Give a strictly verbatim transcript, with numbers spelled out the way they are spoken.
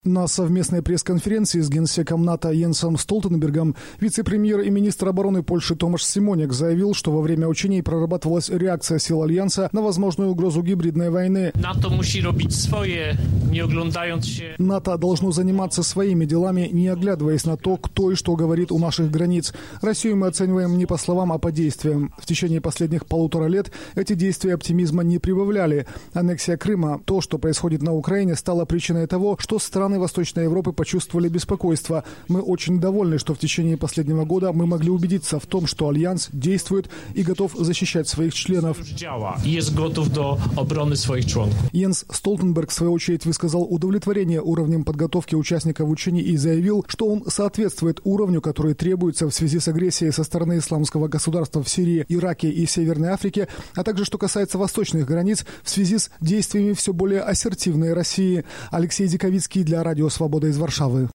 На совместной пресс-конференции с генсеком НАТО Йенсом Столтенбергом вице-премьер и министр обороны Польши Томаш Симоняк заявил, что во время учений прорабатывалась реакция сил Альянса на возможную угрозу гибридной войны. НАТО musi robić swoje, nie oglądając się. НАТО должно заниматься своими делами, не оглядываясь на то, кто и что говорит у наших границ. Россию мы оцениваем не по словам, а по действиям. В течение последних полутора лет эти действия оптимизма не прибавляли. Аннексия Крыма, то, что происходит на Украине, стало причиной того, что страны Восточной Европы почувствовали беспокойство. Мы очень довольны, что в течение последнего года мы могли убедиться в том, что Альянс действует и готов защищать своих членов. Йенс Столтенберг, в свою очередь, высказал удовлетворение уровнем подготовки участников учений и заявил, что он соответствует уровню, который требуется в связи с агрессией со стороны исламского государства в Сирии, Ираке и Северной Африке, а также, что касается восточных границ, в связи с действиями все более ассертивной России. Алексей Диковицкий для Радио Свобода из Варшавы.